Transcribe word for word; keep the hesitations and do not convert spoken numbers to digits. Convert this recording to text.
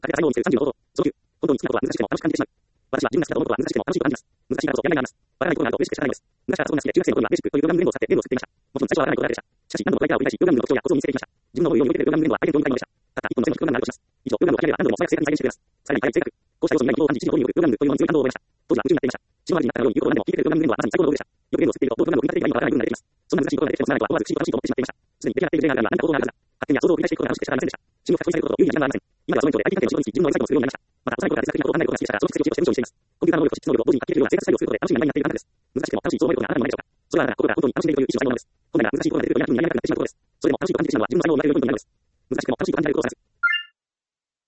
家庭が才能を見せるさんじゅうの方法。そのきゅう、本当に好きなことは難しくても楽しく感じてしまう。私は自分が好きだと思うことは難しくても楽しいと感じます。難しいからこそやめられます。わからないことがあると嬉しくて仕方ないのです。難しさがそんな好きで、中学生の頃にはベーシックというプログラム言語を使って言語を作っていました。もちろん最初はわからないことだらけでした。しかし何度もトライアを繰り返し、プログラムの特徴やコツを見つけていきました。自分の思うように動いているプログラム言語は相手の興味深いものでした。たった一本の線のプログラムがあるとします。以上、プログラムを諦めれば何度でも素早く正確に再現してくれます。さらに早い正確。こうした要素にないことを感じ、一時の方によるプログラムというものに強い感動を覚えました。当時は夢中になっていました。血の悪になったように言うことを何でも聞いてくれるプログラム言語はまさに最高の道具でした。よく言語を作っていると、プログラムを組み立てている今わからない部分が出てきます。そんな難しいことが出てきても知らないとは思わず不思議と楽しいと思ってしまっていました。すでに出来上がっている例があれば何かことがあるはずだ。勝手には想像を繰り返していくことが楽しくて仕方ありませんでした。注目が表示されることと有意義な時間がありません。今ではその人で アイティー 関係の仕事につき自分のウェブサイトを作るようになりました。また、幼い頃から哲学的なことを考えることが好きでしたが、その蓄積をして文章にしています。コンピューターの能力と知識能力を同時に発揮できるような生活スタイルを作ることで楽しみながらになっているからです。難しくても楽しいと思えることがあなたのものでしょうか。それはあなたが心から本当に楽しんでいるという意思をしたいものです。本来は難しいことが出てくるとやらなくなってしまうことです。それでも楽しいと感じてしまうのは自分の才能を磨ける部分となるのです。難しくても楽しいと感じられることです。